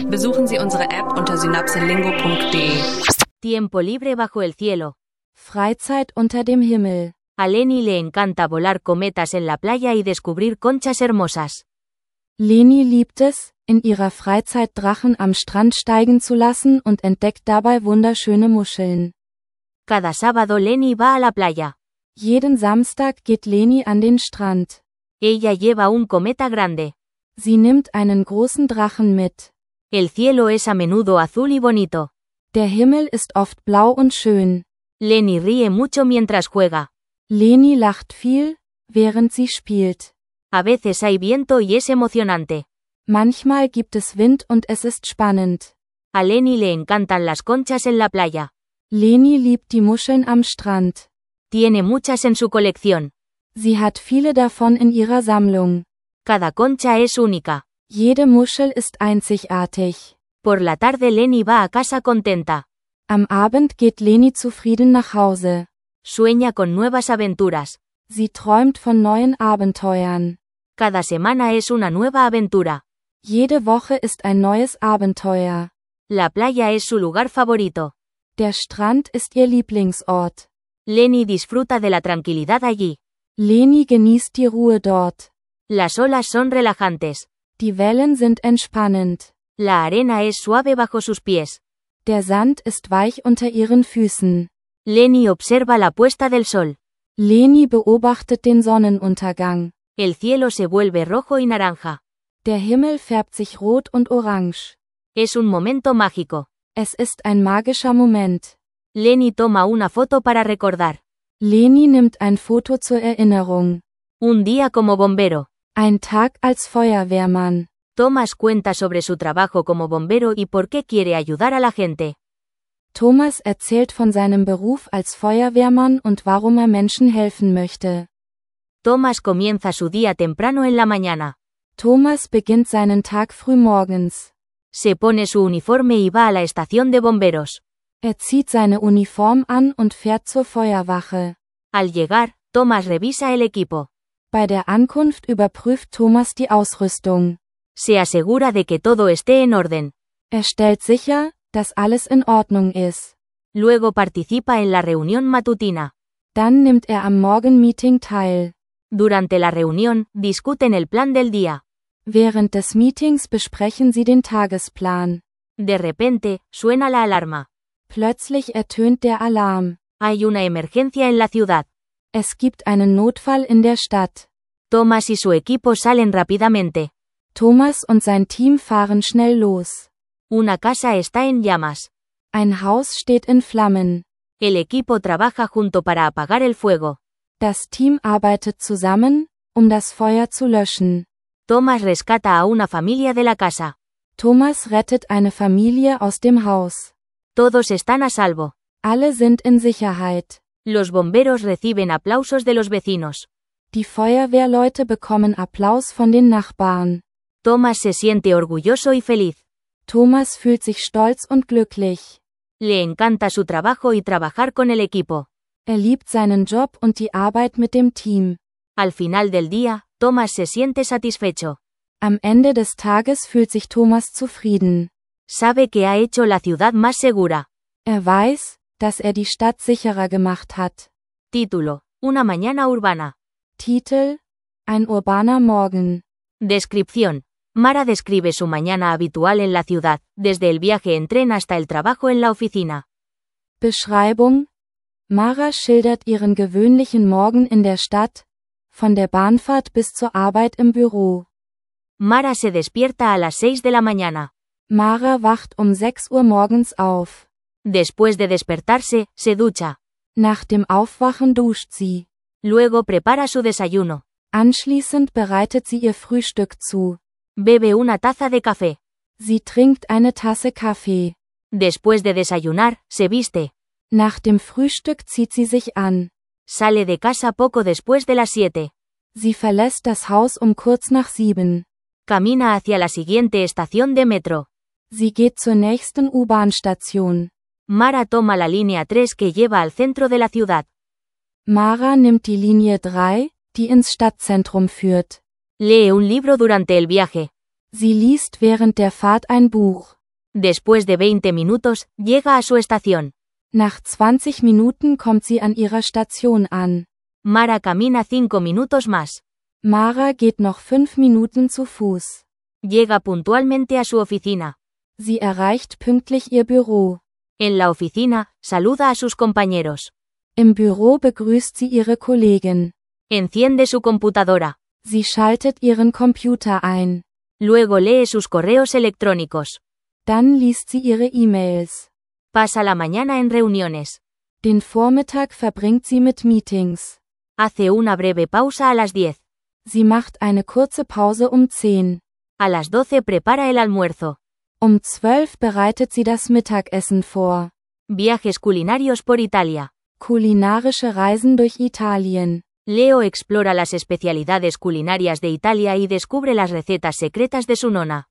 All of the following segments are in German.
Besuchen Sie unsere App unter synapselingo.de. Tiempo libre bajo el cielo. Freizeit unter dem Himmel. A Leni le encanta volar cometas en la playa y descubrir conchas hermosas. Leni liebt es, in ihrer Freizeit Drachen am Strand steigen zu lassen und entdeckt dabei wunderschöne Muscheln. Cada sábado Leni va a la playa. Jeden Samstag geht Leni an den Strand. Ella lleva un cometa grande. Sie nimmt einen großen Drachen mit. El cielo es a menudo azul y bonito. Der Himmel ist oft blau und schön. Leni ríe mucho mientras juega. Leni lacht viel, während sie spielt. A veces hay viento y es emocionante. Manchmal gibt es Wind und es ist spannend. A Leni le encantan las conchas en la playa. Leni liebt die Muscheln am Strand. Tiene muchas en su colección. Sie hat viele davon in ihrer Sammlung. Cada concha es única. Jede Muschel ist einzigartig. Por la tarde Leni va a casa contenta. Am Abend geht Leni zufrieden nach Hause. Sueña con nuevas aventuras. Sie träumt von neuen Abenteuern. Cada semana es una nueva aventura. Jede Woche ist ein neues Abenteuer. La playa es su lugar favorito. Der Strand ist ihr Lieblingsort. Leni disfruta de la tranquilidad allí. Leni genießt die Ruhe dort. Las olas son relajantes. Die Wellen sind entspannend. La arena es suave bajo sus pies. Der Sand ist weich unter ihren Füßen. Leni observa la puesta del sol. Leni beobachtet den Sonnenuntergang. El cielo se vuelve rojo y naranja. Der Himmel färbt sich rot und orange. Es un momento mágico. Es ist ein magischer Moment. Leni toma una foto para recordar. Leni nimmt ein Foto zur Erinnerung. Un día como bombero. Ein Tag als Feuerwehrmann. Thomas cuenta sobre su trabajo como bombero y por qué quiere ayudar a la gente. Thomas erzählt von seinem Beruf als Feuerwehrmann und warum er Menschen helfen möchte. Thomas comienza su día temprano en la mañana. Thomas beginnt seinen Tag frühmorgens. Se pone su uniforme y va a la estación de bomberos. Er zieht seine Uniform an und fährt zur Feuerwache. Al llegar, Thomas revisa el equipo. Bei der Ankunft überprüft Thomas die Ausrüstung. Se asegura de que todo esté en orden. Er stellt sicher, dass alles in Ordnung ist. Luego participa en la reunión matutina. Dann nimmt er am Morgenmeeting teil. Durante la reunión, discuten el plan del día. Während des Meetings besprechen sie den Tagesplan. De repente, suena la alarma. Plötzlich ertönt der Alarm. Hay una emergencia en la ciudad. Es gibt einen Notfall in der Stadt. Thomas y su equipo salen rápidamente. Thomas und sein Team fahren schnell los. Una casa está en llamas. Ein Haus steht in Flammen. El equipo trabaja junto para apagar el fuego. Das Team arbeitet zusammen, um das Feuer zu löschen. Thomas rescata a una familia de la casa. Thomas rettet eine Familie aus dem Haus. Todos están a salvo. Alle sind in Sicherheit. Los bomberos reciben aplausos de los vecinos. Die Feuerwehrleute bekommen Applaus von den Nachbarn. Thomas se siente orgulloso y feliz. Thomas fühlt sich stolz und glücklich. Le encanta su trabajo y trabajar con el equipo. Er liebt seinen Job und die Arbeit mit dem Team. Al final del día, Thomas se siente satisfecho. Am Ende des Tages fühlt sich Thomas zufrieden. Sabe que ha hecho la ciudad más segura. Er weiß, dass er die Stadt sicherer gemacht hat. Título: Una mañana urbana. Titel: Ein urbaner Morgen. Descripción: Mara describe su mañana habitual en la ciudad, desde el viaje en tren hasta el trabajo en la oficina. Beschreibung: Mara schildert ihren gewöhnlichen Morgen in der Stadt, von der Bahnfahrt bis zur Arbeit im Büro. Mara se despierta a las 6 de la mañana. Mara wacht um 6 Uhr morgens auf. Después de despertarse, se ducha. Nach dem Aufwachen duscht sie. Luego prepara su desayuno. Anschließend bereitet sie ihr Frühstück zu. Bebe una taza de café. Sie trinkt eine Tasse Kaffee. Después de desayunar, se viste. Nach dem Frühstück zieht sie sich an. Sale de casa poco después de las 7. Sie verlässt das Haus um kurz nach 7. Camina hacia la siguiente estación de metro. Sie geht zur nächsten U-Bahn-Station. Mara toma la línea 3 que lleva al centro de la ciudad. Mara nimmt die Linie 3, die ins Stadtzentrum führt. Lee un libro durante el viaje. Sie liest während der Fahrt ein Buch. Después de 20 minutos, llega a su estación. Nach 20 Minuten kommt sie an ihrer Station an. Mara camina 5 minutos más. Mara geht noch 5 Minuten zu Fuß. Llega puntualmente a su oficina. Sie erreicht pünktlich ihr Büro. En la oficina, saluda a sus compañeros. Im Büro begrüßt sie ihre Kollegen. Enciende su computadora. Sie schaltet ihren Computer ein. Luego lee sus correos electrónicos. Dann liest sie ihre E-Mails. Pasa la mañana en reuniones. Den Vormittag verbringt sie mit Meetings. Hace una breve pausa a las 10. Sie macht eine kurze Pause um 10. A las 12 prepara el almuerzo. Um 12 bereitet sie das Mittagessen vor. Viajes culinarios por Italia. Kulinarische Reisen durch Italien. Leo explora las especialidades culinarias de Italia y descubre las recetas secretas de su nona.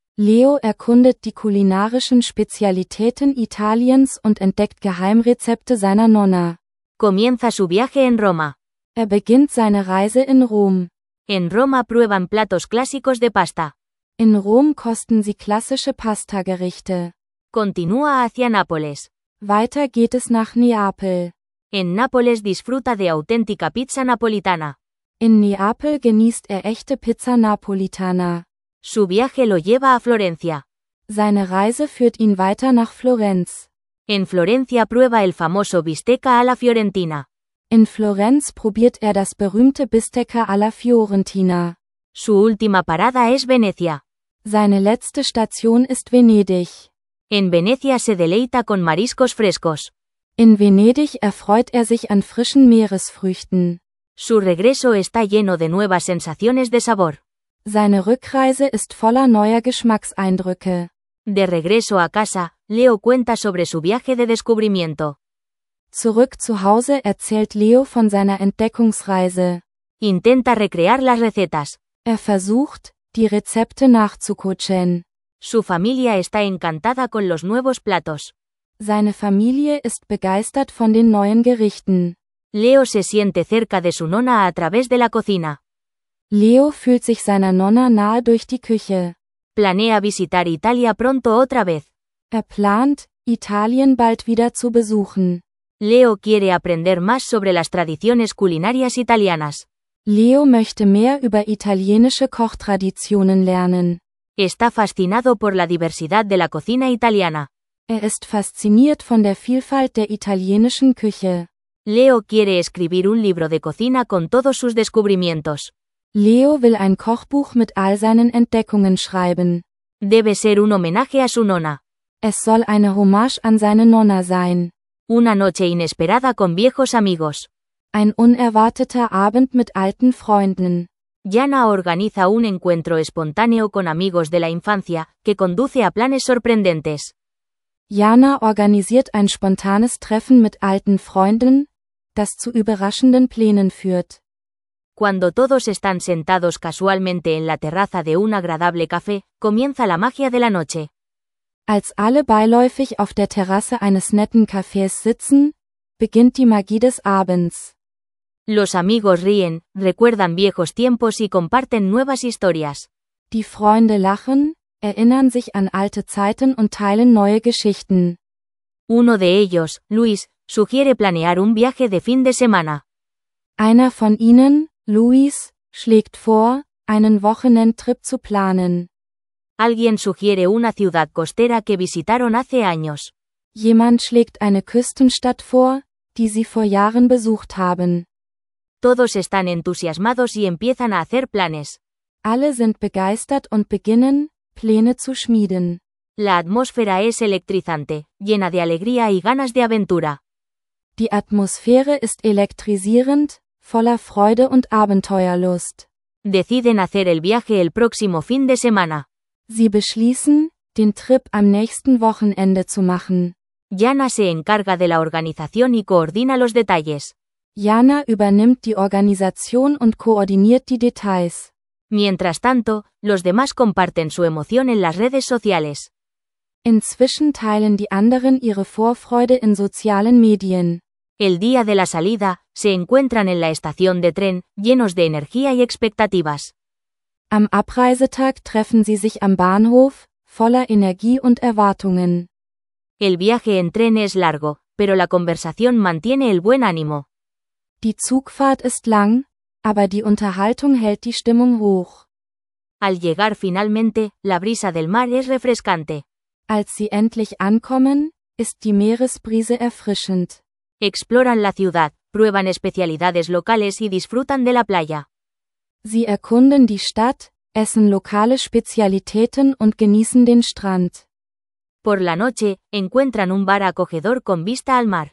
Leo erkundet die kulinarischen Spezialitäten Italiens und entdeckt Geheimrezepte seiner Nonna. Comienza su viaje en Roma. Beginnt seine Reise in Rom. En Roma prueban platos clásicos de pasta. In Rom kosten sie klassische Pastagerichte. Continúa hacia Nápoles. Weiter geht es nach Neapel. En Nápoles disfruta de auténtica pizza napolitana. In Neapel genießt echte Pizza Napolitana. Su viaje lo lleva a Florencia. Seine Reise führt ihn weiter nach Florenz. En Florencia prueba el famoso bistecca alla fiorentina. In Florenz probiert das berühmte Bistecca alla Fiorentina. Su última parada es Venecia. Seine letzte Station ist Venedig. En Venecia se deleita con mariscos frescos. In Venedig erfreut sich an frischen Meeresfrüchten. Su regreso está lleno de nuevas sensaciones de sabor. Seine Rückreise ist voller neuer Geschmackseindrücke. De regreso a casa, Leo cuenta sobre su viaje de descubrimiento. Zurück zu Hause erzählt Leo von seiner Entdeckungsreise. Intenta recrear las recetas. Versucht, die Rezepte nachzukochen. Su familia está encantada con los nuevos platos. Seine Familie ist begeistert von den neuen Gerichten. Leo se siente cerca de su nona a través de la cocina. Leo fühlt sich seiner Nonna nahe durch die Küche. Planea visitar Italia pronto otra vez. Plant, Italien bald wieder zu besuchen. Leo quiere aprender más sobre las tradiciones culinarias italianas. Leo möchte mehr über italienische Kochtraditionen lernen. Está fascinado por la diversidad de la cocina italiana. Ist fasziniert von der Vielfalt der italienischen Küche. Leo quiere escribir un libro de cocina con todos sus descubrimientos. Leo will ein Kochbuch mit all seinen Entdeckungen schreiben. Debe ser un homenaje a su nona. Es soll eine Hommage an seine Nonna sein. Una noche inesperada con viejos amigos. Ein unerwarteter Abend mit alten Freunden. Jana organiza un encuentro espontáneo con amigos de la infancia, que conduce a planes sorprendentes. Jana organisiert ein spontanes Treffen mit alten Freunden, das zu überraschenden Plänen führt. Cuando todos están sentados casualmente en la terraza de un agradable café, comienza la magia de la noche. Als alle beiläufig auf der Terrasse eines netten Cafés sitzen, beginnt die Magie des Abends. Los amigos ríen, recuerdan viejos tiempos y comparten nuevas historias. Die Freunde lachen, erinnern sich an alte Zeiten und teilen neue Geschichten. Uno de ellos, Luis, sugiere planear un viaje de fin de semana. Einer von ihnen, Luis, schlägt vor, einen Wochenendtrip zu planen. Alguien sugiere una ciudad costera que visitaron hace años. Jemand schlägt eine Küstenstadt vor, die sie vor Jahren besucht haben. Todos están entusiasmados y empiezan a hacer planes. Alle sind begeistert und beginnen, Pläne zu schmieden. La atmósfera es electrizante, llena de alegría y ganas de aventura. Die Atmosphäre ist elektrisierend, voller Freude und Abenteuerlust. Deciden hacer el viaje el próximo fin de semana. Sie beschließen, den Trip am nächsten Wochenende zu machen. Jana se encarga de la organización y coordina los detalles. Jana übernimmt die Organisation und koordiniert die Details. Mientras tanto, los demás comparten su emoción en las redes sociales. Inzwischen teilen die anderen ihre Vorfreude in sozialen Medien. El día de la salida, se encuentran en la estación de tren, llenos de energía y expectativas. Am Abreisetag treffen sie sich am Bahnhof, voller Energie und Erwartungen. El viaje en tren es largo, pero la conversación mantiene el buen ánimo. Die Zugfahrt ist lang, aber die Unterhaltung hält die Stimmung hoch. Al llegar finalmente, la brisa del mar es refrescante. Als sie endlich ankommen, ist die Meeresbrise erfrischend. Exploran la ciudad, prueban especialidades locales y disfrutan de la playa. Sie erkunden die Stadt, essen lokale Spezialitäten und genießen den Strand. Por la noche, encuentran un bar acogedor con vista al mar.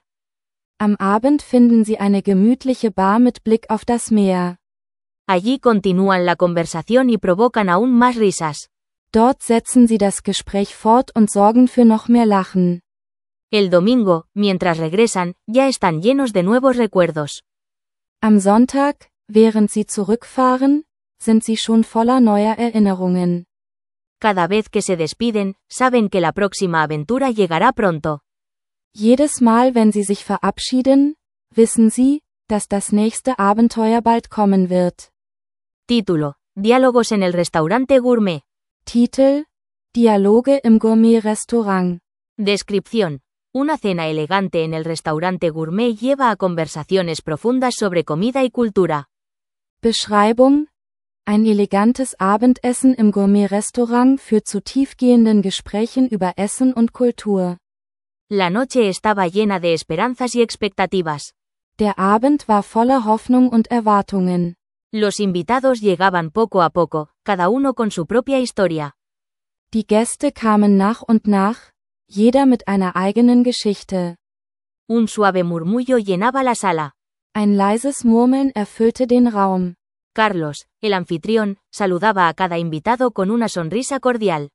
Am Abend finden sie eine gemütliche Bar mit Blick auf das Meer. Allí continúan la conversación y provocan aún más risas. Dort setzen sie das Gespräch fort und sorgen für noch mehr Lachen. El domingo, mientras regresan, ya están llenos de nuevos recuerdos. Am Sonntag, während sie zurückfahren, sind sie schon voller neuer Erinnerungen. Cada vez que se despiden, saben que la próxima aventura llegará pronto. Jedes Mal, wenn sie sich verabschieden, wissen sie, dass das nächste Abenteuer bald kommen wird. Título: Diálogos en el restaurante gourmet. Titel: Dialoge im Gourmet-Restaurant. Descripción: Una cena elegante en el restaurante gourmet lleva a conversaciones profundas sobre comida y cultura. Beschreibung: Ein elegantes Abendessen im Gourmet-Restaurant führt zu tiefgehenden Gesprächen über Essen und Kultur. La noche estaba llena de esperanzas y expectativas. Der Abend war voller Hoffnung und Erwartungen. Los invitados llegaban poco a poco, cada uno con su propia historia. Die Gäste kamen nach und nach, jeder mit einer eigenen Geschichte. Un suave murmullo llenaba la sala. Ein leises Murmeln erfüllte den Raum. Carlos, el anfitrión, saludaba a cada invitado con una sonrisa cordial.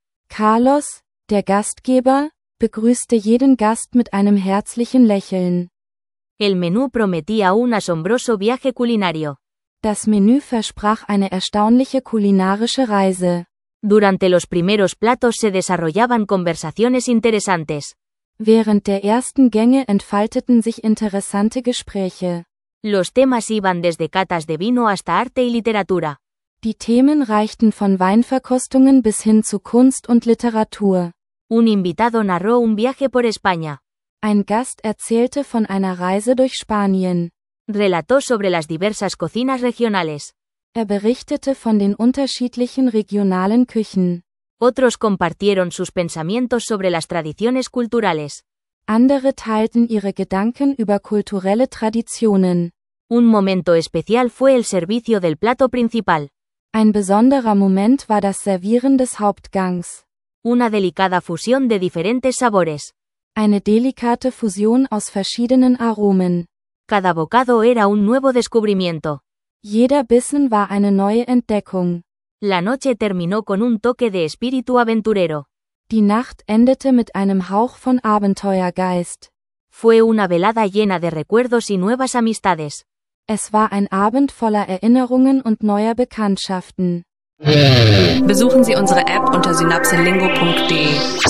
Carlos, der Gastgeber, begrüßte jeden Gast mit einem herzlichen Lächeln. El menú prometía un asombroso viaje culinario. Das Menü versprach eine erstaunliche kulinarische Reise. Durante los primeros platos se desarrollaban conversaciones interesantes. Während der ersten Gänge entfalteten sich interessante Gespräche. Los temas iban desde catas de vino hasta arte y literatura. Die Themen reichten von Weinverkostungen bis hin zu Kunst und Literatur. Un invitado narró un viaje por España. Ein Gast erzählte von einer Reise durch Spanien. Relató sobre las diversas cocinas regionales. Er berichtete von den unterschiedlichen regionalen Küchen. Otros compartieron sus pensamientos sobre las tradiciones culturales. Andere teilten ihre Gedanken über kulturelle Traditionen. Un momento especial fue el servicio del plato principal. Ein besonderer Moment war das Servieren des Hauptgangs. Una delicada fusión de diferentes sabores. Eine delikate Fusion aus verschiedenen Aromen. Cada bocado era un nuevo descubrimiento. Jeder Bissen war eine neue Entdeckung. La noche terminó con un toque de espíritu aventurero. Die Nacht endete mit einem Hauch von Abenteuergeist. Fue una velada llena de recuerdos y nuevas amistades. Es war ein Abend voller Erinnerungen und neuer Bekanntschaften. Besuchen Sie unsere App unter synapselingo.de.